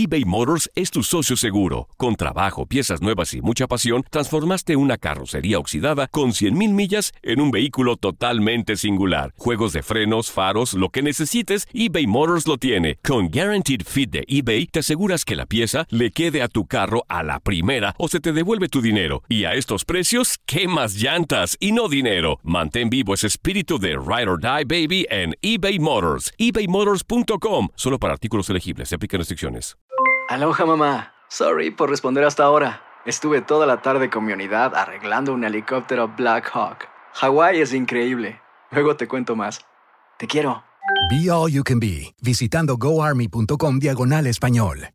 eBay Motors es tu socio seguro. Con trabajo, piezas nuevas y mucha pasión, transformaste una carrocería oxidada con 100,000 millas en un vehículo totalmente singular. Juegos de frenos, faros, lo que necesites, eBay Motors lo tiene. Con Guaranteed Fit de eBay, te aseguras que la pieza le quede a tu carro a la primera o se te devuelve tu dinero. Y a estos precios, ¿qué más llantas y no dinero? Mantén vivo ese espíritu de Ride or Die, baby, en eBay Motors. ebaymotors.com. Solo para artículos elegibles. Se aplican restricciones. Aloha, mamá. Sorry por responder hasta ahora. Estuve toda la tarde con mi unidad arreglando un helicóptero Black Hawk. Hawái es increíble. Luego te cuento más. Te quiero. Be All You Can Be, visitando goarmy.com/español.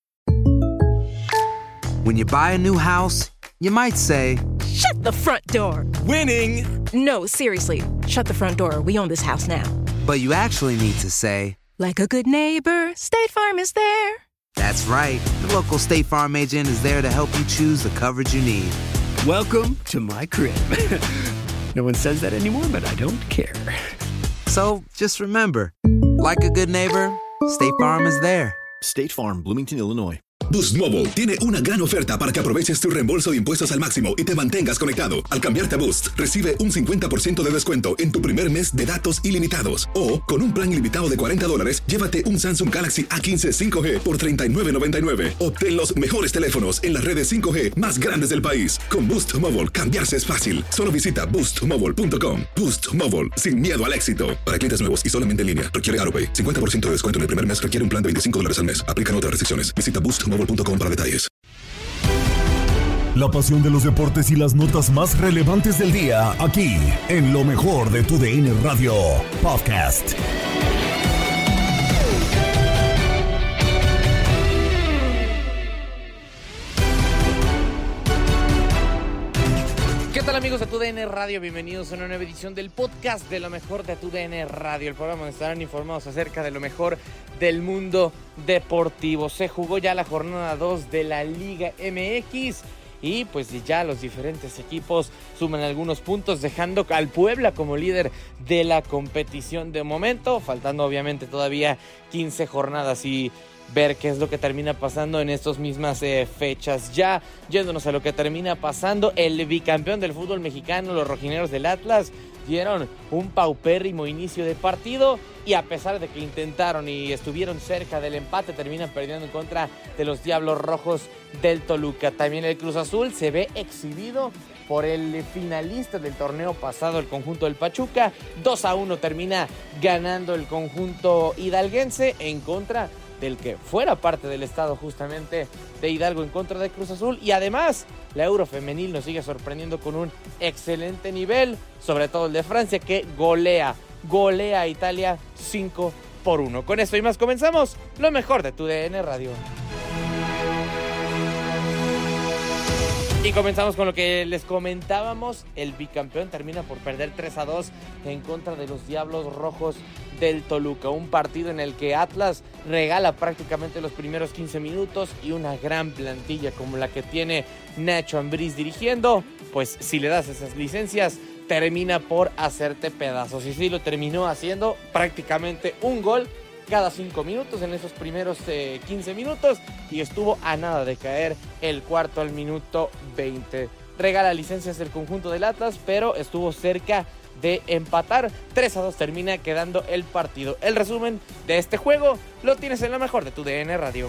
When you buy a new house, you might say, "Shut the front door!" Winning! No, seriously. Shut the front door. We own this house now. but you actually need to say, like a good neighbor, State Farm is there. That's right. The local State Farm agent is there to help you choose the coverage you need. Welcome to my crib. No one says that anymore, but I don't care. So, just remember, like a good neighbor, State Farm is there. State Farm, Bloomington, Illinois. Boost Mobile tiene una gran oferta para que aproveches tu reembolso de impuestos al máximo y te mantengas conectado. Al cambiarte a Boost, recibe un 50% de descuento en tu primer mes de datos ilimitados. O, con un plan ilimitado de $40, llévate un Samsung Galaxy A15 5G por $39.99. Obtén los mejores teléfonos en las redes 5G más grandes del país. Con Boost Mobile, cambiarse es fácil. Solo visita boostmobile.com. Boost Mobile, sin miedo al éxito. Para clientes nuevos y solamente en línea, requiere AroPay. 50% de descuento en el primer mes requiere un plan de $25 al mes. Aplican otras restricciones. Visita boostmobile.com para detalles. La pasión de los deportes y las notas más relevantes del día, aquí, en lo mejor de tu DN Radio Podcast. ¿Qué tal, amigos de TUDN Radio? Bienvenidos a una nueva edición del podcast de lo mejor de TUDN Radio, el programa donde estarán informados acerca de lo mejor del mundo deportivo. Se jugó ya la jornada 2 de la Liga MX y pues ya los diferentes equipos suman algunos puntos, dejando al Puebla como líder de la competición de momento, faltando obviamente todavía 15 jornadas y ver qué es lo que termina pasando en estas mismas fechas. Ya yéndonos a lo que termina pasando, el bicampeón del fútbol mexicano, los rojineros del Atlas, dieron un paupérrimo inicio de partido y a pesar de que intentaron y estuvieron cerca del empate, terminan perdiendo en contra de los Diablos Rojos del Toluca. También el Cruz Azul se ve exhibido por el finalista del torneo pasado, el conjunto del Pachuca. 2-1 termina ganando el conjunto hidalguense en contra del que fuera parte del estado justamente de Hidalgo, en contra de Cruz Azul. Y además la Eurofemenil nos sigue sorprendiendo con un excelente nivel, sobre todo el de Francia, que golea a Italia 5-1. Con esto y más comenzamos lo mejor de TUDN Radio. Y comenzamos con lo que les comentábamos. El bicampeón termina por perder 3-2 en contra de los Diablos Rojos del Toluca. Un partido en el que Atlas regala prácticamente los primeros 15 minutos y una gran plantilla como la que tiene Nacho Ambriz dirigiendo, pues si le das esas licencias, termina por hacerte pedazos. Y sí lo terminó haciendo, prácticamente un gol cada 5 minutos en esos primeros 15 minutos y estuvo a nada de caer el cuarto al minuto 20. Regala licencias del conjunto del Atlas, pero estuvo cerca de empatar. 3-2 termina quedando el partido. El resumen de este juego lo tienes en lo mejor de TUDN Radio.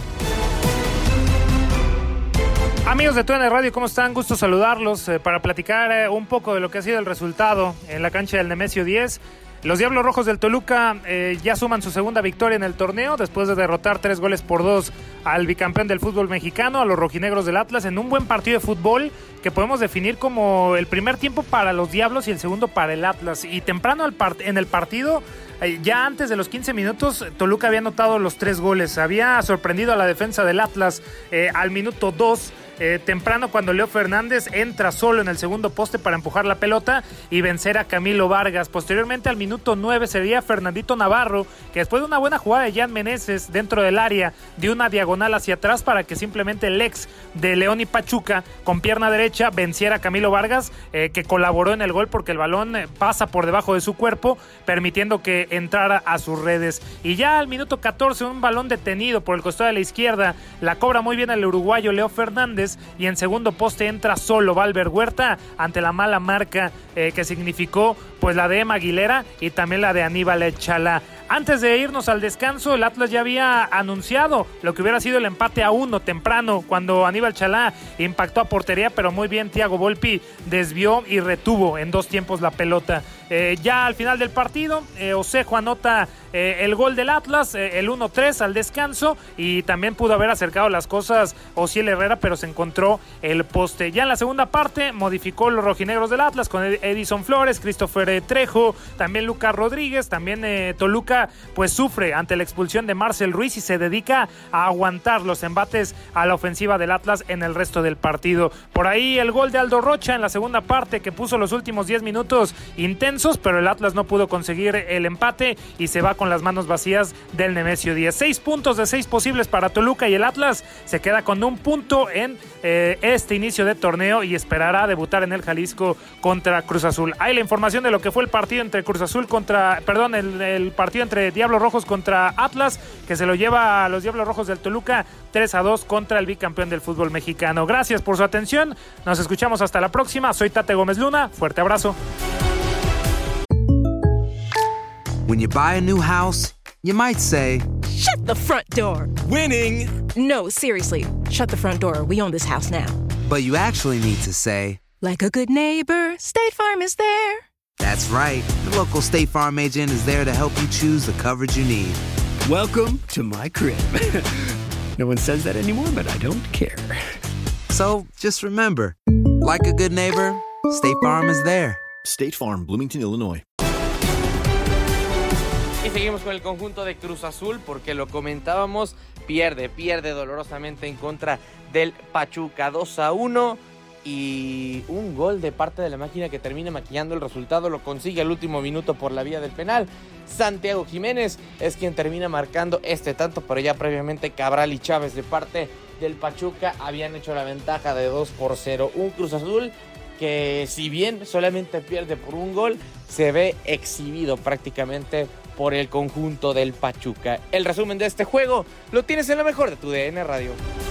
Amigos de TUDN Radio, ¿cómo están? Gusto saludarlos para platicar un poco de lo que ha sido el resultado en la cancha del Nemesio 10. Los Diablos Rojos del Toluca ya suman su segunda victoria en el torneo después de derrotar 3-2 al bicampeón del fútbol mexicano, a los rojinegros del Atlas, en un buen partido de fútbol que podemos definir como el primer tiempo para los Diablos y el segundo para el Atlas. Y temprano en el partido, ya antes de los 15 minutos, Toluca había anotado los 3 goles. Había sorprendido a la defensa del Atlas al minuto 2. temprano cuando Leo Fernández entra solo en el segundo poste para empujar la pelota y vencer a Camilo Vargas. Posteriormente al minuto 9 sería Fernandito Navarro, que después de una buena jugada de Jan Meneses dentro del área, dio una diagonal hacia atrás para que simplemente el ex de León y Pachuca con pierna derecha venciera a Camilo Vargas, que colaboró en el gol porque el balón pasa por debajo de su cuerpo, permitiendo que entrara a sus redes. Y ya al minuto 14 un balón detenido por el costado de la izquierda, la cobra muy bien el uruguayo Leo Fernández y en segundo poste entra solo Valver Huerta ante la mala marca que significó pues la de Emma Aguilera y también la de Aníbal Chalá. Antes de irnos al descanso, el Atlas ya había anunciado lo que hubiera sido el empate a 1 temprano cuando Aníbal Chalá impactó a portería, pero muy bien Thiago Volpi desvió y retuvo en 2 tiempos la pelota. Ya al final del partido, Osejo anota el gol del Atlas, el 1-3 al descanso, y también pudo haber acercado las cosas Osiel Herrera, pero se encontró el poste. Ya en la segunda parte modificó los rojinegros del Atlas con Edison Flores, Christopher Trejo, también Lucas Rodríguez, también Toluca pues sufre ante la expulsión de Marcel Ruiz y se dedica a aguantar los embates a la ofensiva del Atlas en el resto del partido. Por ahí el gol de Aldo Rocha en la segunda parte que puso los últimos 10 minutos intensos, pero el Atlas no pudo conseguir el empate y se va con las manos vacías del Nemesio 10. 6 puntos de 6 posibles para Toluca y el Atlas se queda con 1 punto en este inicio de torneo y esperará debutar en el Jalisco contra Cruz Azul. Hay la información de lo que fue el partido entre Cruz Azul el partido entre Diablos Rojos contra Atlas, que se lo lleva a los Diablos Rojos del Toluca 3-2 contra el bicampeón del fútbol mexicano. Gracias por su atención, nos escuchamos hasta la próxima. Soy Tate Gómez Luna, fuerte abrazo. When you buy a new house, you might say, Shut the front door! Winning! No, seriously, shut the front door. We own this house now. but you actually need to say, Like a good neighbor, State Farm is there. That's right. The local State Farm agent is there to help you choose the coverage you need. Welcome to my crib. No one says that anymore, but I don't care. So just remember, like a good neighbor, State Farm is there. State Farm, Bloomington, Illinois. Y seguimos con el conjunto de Cruz Azul porque lo comentábamos, pierde dolorosamente en contra del Pachuca 2-1 y un gol de parte de la máquina que termina maquillando el resultado, lo consigue al último minuto por la vía del penal. Santiago Jiménez es quien termina marcando este tanto, pero ya previamente Cabral y Chávez de parte del Pachuca habían hecho la ventaja de 2-0. Un Cruz Azul que si bien solamente pierde por un gol, se ve exhibido prácticamente por el conjunto del Pachuca. El resumen de este juego lo tienes en lo mejor de tu DN Radio.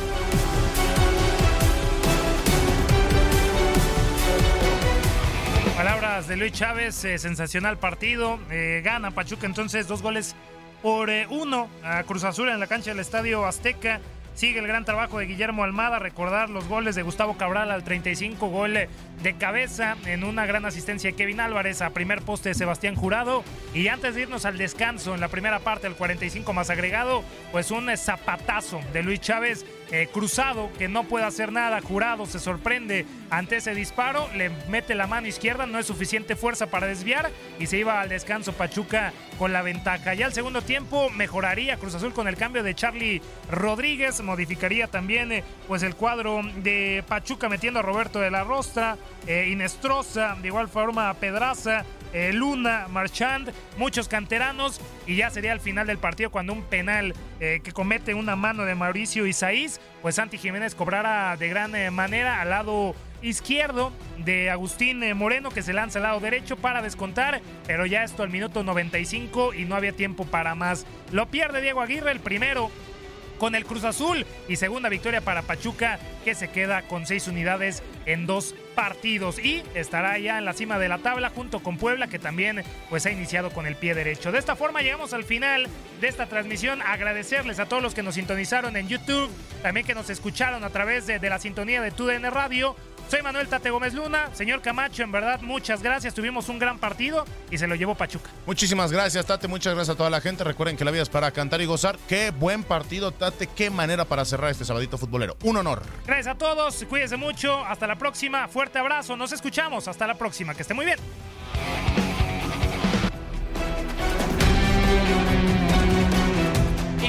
Palabras de Luis Chávez, sensacional partido, gana Pachuca entonces 2-1 a Cruz Azul en la cancha del Estadio Azteca. Sigue el gran trabajo de Guillermo Almada, recordar los goles de Gustavo Cabral al 35, gol de cabeza en una gran asistencia de Kevin Álvarez a primer poste de Sebastián Jurado. Y antes de irnos al descanso en la primera parte, el 45 más agregado, pues un zapatazo de Luis Chávez cruzado que no puede hacer nada. Jurado se sorprende ante ese disparo, le mete la mano izquierda, no es suficiente fuerza para desviar y se iba al descanso Pachuca con la ventaja. Ya el segundo tiempo mejoraría Cruz Azul con el cambio de Charlie Rodríguez, modificaría también pues el cuadro de Pachuca metiendo a Roberto de la Rostra, Inestrosa, de igual forma Pedraza, Luna, Marchand, muchos canteranos, y ya sería el final del partido cuando un penal que comete una mano de Mauricio Isaías, pues Santi Jiménez cobrara de gran manera al lado izquierdo de Agustín Moreno, que se lanza al lado derecho para descontar, pero ya esto al minuto 95 y no había tiempo para más. Lo pierde Diego Aguirre, el primero con el Cruz Azul, y segunda victoria para Pachuca, que se queda con 6 unidades en 2 partidos y estará ya en la cima de la tabla junto con Puebla, que también pues ha iniciado con el pie derecho. De esta forma llegamos al final de esta transmisión. Agradecerles a todos los que nos sintonizaron en YouTube, también que nos escucharon a través de la sintonía de TUDN Radio. Soy Manuel Tate Gómez Luna. Señor Camacho, en verdad, muchas gracias. Tuvimos un gran partido y se lo llevó Pachuca. Muchísimas gracias, Tate. Muchas gracias a toda la gente. Recuerden que la vida es para cantar y gozar. Qué buen partido, Tate. Qué manera para cerrar este sabadito futbolero. Un honor. Gracias a todos. Cuídense mucho. Hasta la próxima. Fuerte abrazo. Nos escuchamos. Hasta la próxima. Que esté muy bien. Y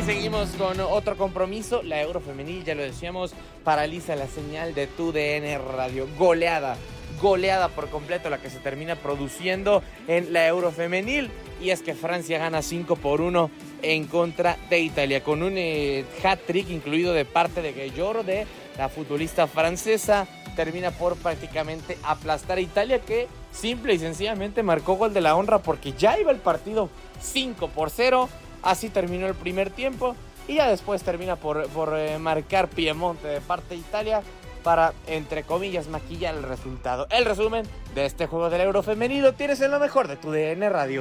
seguimos con otro compromiso. La Euro Femenil, ya lo decíamos, paraliza la señal de TUDN Radio. Goleada por completo la que se termina produciendo en la Euro Femenil. Y es que Francia gana 5-1 en contra de Italia, con un hat-trick incluido de parte de Gueyor, de la futbolista francesa. Termina por prácticamente aplastar a Italia, que simple y sencillamente marcó gol de la honra porque ya iba el partido 5-0. Así terminó el primer tiempo y ya después termina por marcar Piemonte de parte de Italia para, entre comillas, maquillar el resultado. El resumen de este juego del Euro Femenino tienes en lo mejor de TUDN Radio.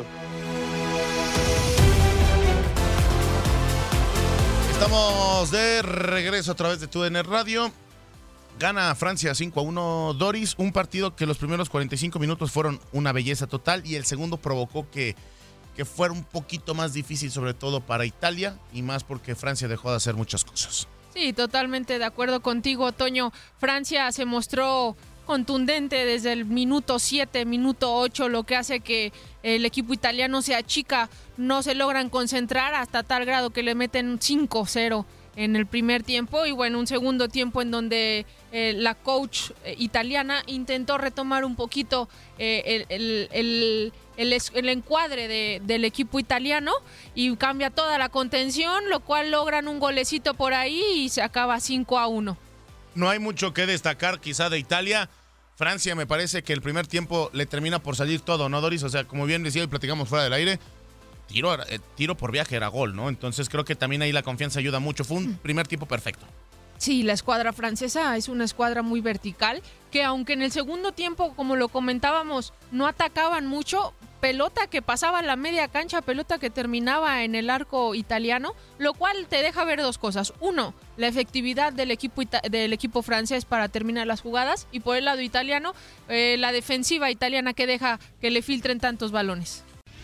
Estamos de regreso a través de TUDN Radio. Gana Francia 5-1, Doris, un partido que los primeros 45 minutos fueron una belleza total y el segundo provocó que fuera un poquito más difícil, sobre todo para Italia, y más porque Francia dejó de hacer muchas cosas. Sí, totalmente de acuerdo contigo, Toño. Francia se mostró contundente desde el minuto 7, minuto 8, lo que hace que el equipo italiano se achica, no se logran concentrar hasta tal grado que le meten 5-0 en el primer tiempo, y bueno, un segundo tiempo en donde la coach italiana intentó retomar un poquito el encuadre del equipo italiano y cambia toda la contención, lo cual logran un golecito por ahí y se acaba 5-1. No hay mucho que destacar quizá de Italia. Francia, me parece que el primer tiempo le termina por salir todo, ¿no, Doris? O sea, como bien decía y platicamos fuera del aire, tiro por viaje era gol, ¿no? Entonces creo que también ahí la confianza ayuda mucho. Fue un primer tiempo perfecto. Sí, la escuadra francesa es una escuadra muy vertical, que aunque en el segundo tiempo, como lo comentábamos, no atacaban mucho, pelota que pasaba la media cancha, pelota que terminaba en el arco italiano, lo cual te deja ver dos cosas. Uno, la efectividad del equipo francés para terminar las jugadas, y por el lado italiano, la defensiva italiana que deja que le filtren tantos balones.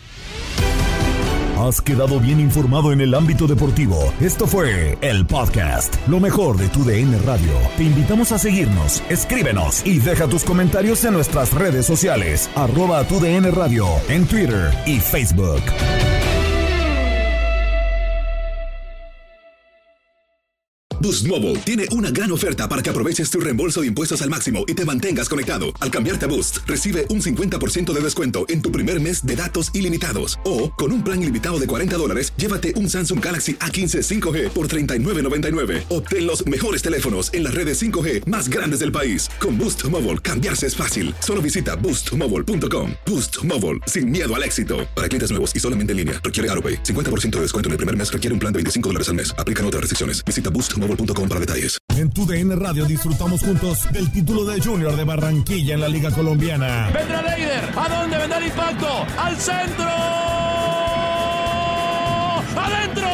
Has quedado bien informado en el ámbito deportivo. Esto fue el podcast, lo mejor de TUDN Radio. Te invitamos a seguirnos, escríbenos y deja tus comentarios en nuestras redes sociales, @TUDN Radio, en Twitter y Facebook. Boost Mobile tiene una gran oferta para que aproveches tu reembolso de impuestos al máximo y te mantengas conectado. Al cambiarte a Boost, recibe un 50% de descuento en tu primer mes de datos ilimitados. O, con un plan ilimitado de $40, llévate un Samsung Galaxy A15 5G por $39.99. Obtén los mejores teléfonos en las redes 5G más grandes del país. Con Boost Mobile, cambiarse es fácil. Solo visita boostmobile.com. Boost Mobile, sin miedo al éxito. Para clientes nuevos y solamente en línea, requiere AutoPay. 50% de descuento en el primer mes, requiere un plan de $25 al mes. Aplican otras restricciones. Visita boostmobile.com para detalles. En TUDN Radio disfrutamos juntos del título de Junior de Barranquilla en la Liga Colombiana. Vendrá Leider, ¿a dónde vendrá el impacto? ¡Al centro! ¡Adentro!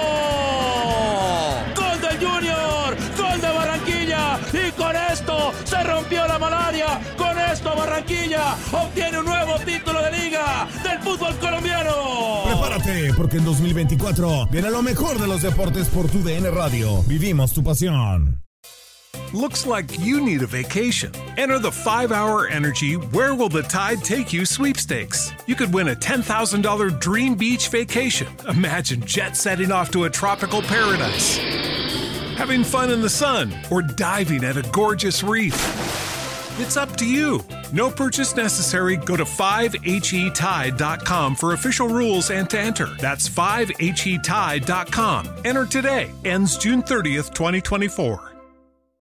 ¡Gol del Junior! ¡Gol de Barranquilla! Y con esto se rompió la malaria. Con esto Barranquilla obtiene un nuevo título de liga del fútbol colombiano. Prepárate, porque en 2024 viene lo mejor de los deportes por TUDN Radio. Vivimos tu pasión. Looks like you need a vacation. Enter the 5-Hour Energy Where Will the Tide Take You sweepstakes. You could win a $10,000 dream beach vacation. Imagine jet setting off to a tropical paradise, having fun in the sun, or diving at a gorgeous reef. It's up to you. No purchase necessary. Go to 5HETide.com for official rules and to enter. That's 5HETide.com. Enter today. Ends June 30th, 2024.